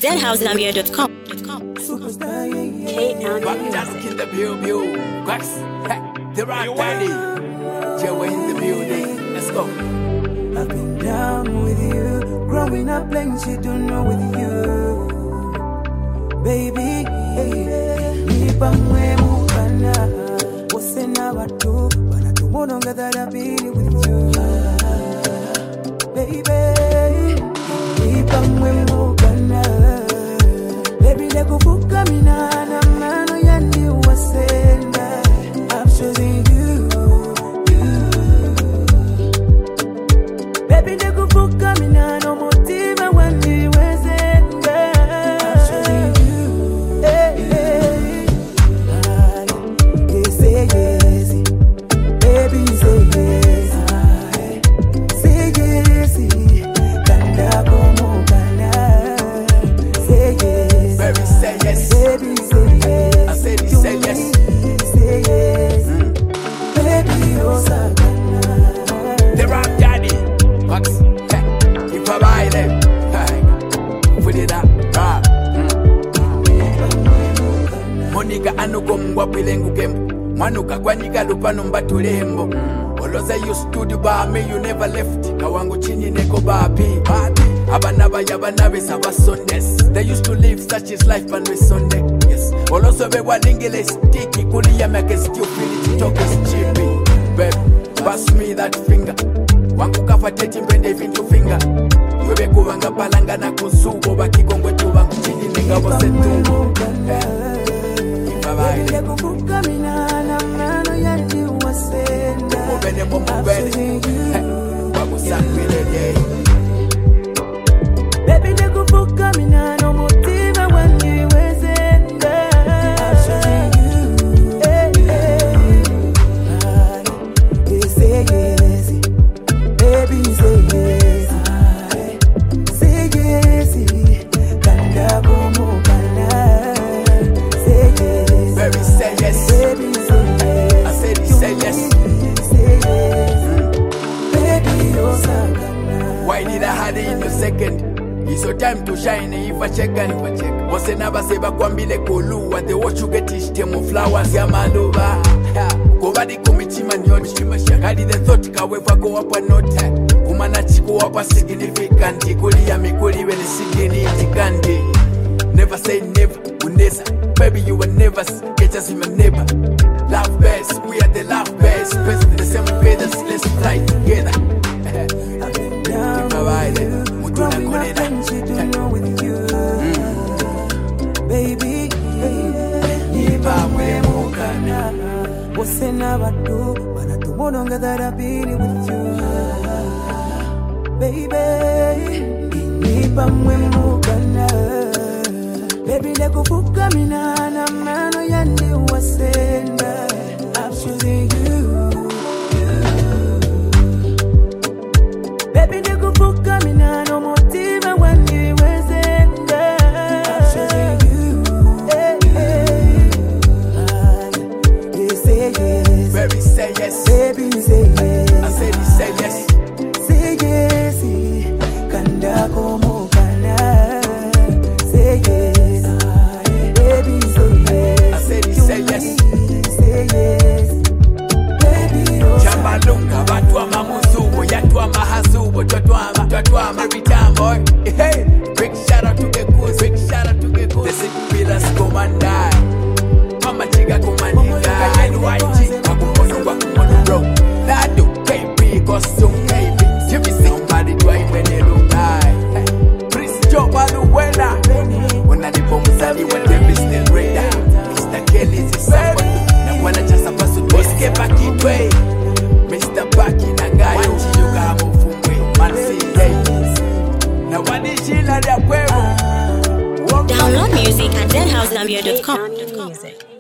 deadhousegambia.com. Just in the view. Quacks. The rock daddy. Joey in the building. Let's go. I've been down with you. Growing up playing shit don't know with you. Baby, nipa mwe mukana. Wose na watu. Wana tumononga that I've been with you. Baby, nipa mwe mukana. Baby, lego fuka minana. Mano yandi wasenda. I'm choosing you. Baby, lego fuka minana. Motima wandi wasenda. I'm choosing you. Hey, hey. They say yes. Baby, say yes. Say yes. Kanda como kanda. Say yes. Baby, say yes. Baby, say yes. I said he say yes. Say yes. Baby, oh, Sagana. The rock daddy. Quacks. If I buy them. Put it up. Monica anugomwa pilengu gembo. Manuka kwanyika lupano mbatulembo. Oloza you stood by me, you never left. Kawangu chini neko babi. Abanaba yabanabe saba Sundays. They used to live such is life and we Sunday. Yes. Oloso be walingile sticky. Kulia make stupidity talk is cheapy. Babe, pass me that finger. Wangu kafateti mbende vintu finger. Webe kuwanga palanga na kusubo. Baki kongwe tu wangu chini nega wose tu. Baby, lego fuka minana. Mano yandi wasenda. Mubene mubene. Wabu sakwile. Baby, lego fuka minana. Motima wandi wasenda. I'm choosing you. Hey, hey. They say yes. Baby, say yes. Say yes. Kanda como kanda. Say yes. Baby, say yes. Baby, say yes. I said he say yes. Say yes. Baby, oh, Sagana. Why did I hide it in a second? It's your time to shine if I check and if I check. What's never say back one bile kolu. What they watch you get is temo flowers ya maluba. Go badi kumichima nyoni. Kadi the thought kawefa go up and not. Kumana chiku up a significant. Kuli ya mikuli when it's significant. Never say never, unesa. Baby, you will never get us in my neighbor. Love best, we are the love best. Best the same feathers, let's fly together. I've been down with you. Growing up and she don't know with you. Baby, nipa mwe mukana. Wose na watu. Wana tumononga that I've been with you. Baby, nipa mwe mukana. Baby, lego fuka minana. Mano yandi wasenda. I'm choosing you. Baby, lego fuka minana. Motima wandi wasenda. I'm choosing you. Hey, hey. They say yes. Baby, say yes. Baby, say yes. I said he say yes. Say yes. Kanda como kanda. Say yes. Baby, say yes. I said he say yes. Say yes. Baby, oh, Chambalunga, batwama musubo, yatwama hasubo, twatwama every time, boy. Hey, big shout out to the goose, big shout out to the goose. The city pillars come and die. Mama chiga come and die. NYG, wakumono bro. Lado, KP, costume, KB. Jimmy somebody drive when they look die. Prince Joe, Baluwena. When I did Bomzali, when they be still radar. Mr. Kelly's is somebody. Now when I just a person, what's get back in way. Mr. Baki Nangai, you got move from way. Man, say, hey. Now what is she like that? Download music at deadhousegambia.com.